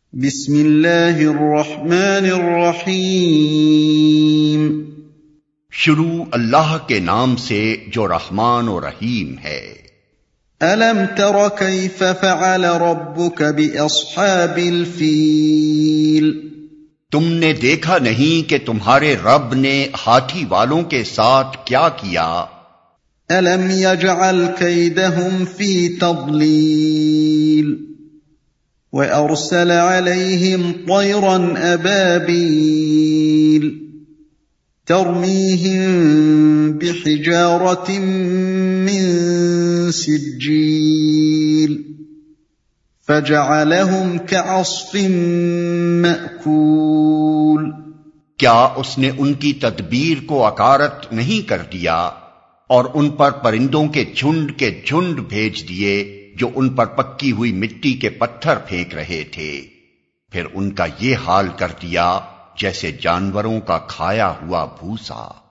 بسم اللہ الرحمن الرحیم۔ شروع اللہ کے نام سے جو رحمان و رحیم ہے۔ الم تر کیف فعل ربک باصحاب الفیل؟ تم نے دیکھا نہیں کہ تمہارے رب نے ہاتھی والوں کے ساتھ کیا کیا؟ الم یجعل کیدہم فی تضلیل وَأَرْسَلَ عَلَيْهِمْ طَيْرًا أَبَابِيلَ تَرْمِيهِمْ بِحِجَارَةٍ مِّن سِجِّيلٍ فَجَعَلَهُمْ كَعَصْفٍ مَّأْكُولٍ۔ کیا اس نے ان کی تدبیر کو اکارت نہیں کر دیا اور ان پر پرندوں کے جھنڈ بھیج دیے جو ان پر پکی ہوئی مٹی کے پتھر پھینک رہے تھے، پھر ان کا یہ حال کر دیا جیسے جانوروں کا کھایا ہوا بھوسا۔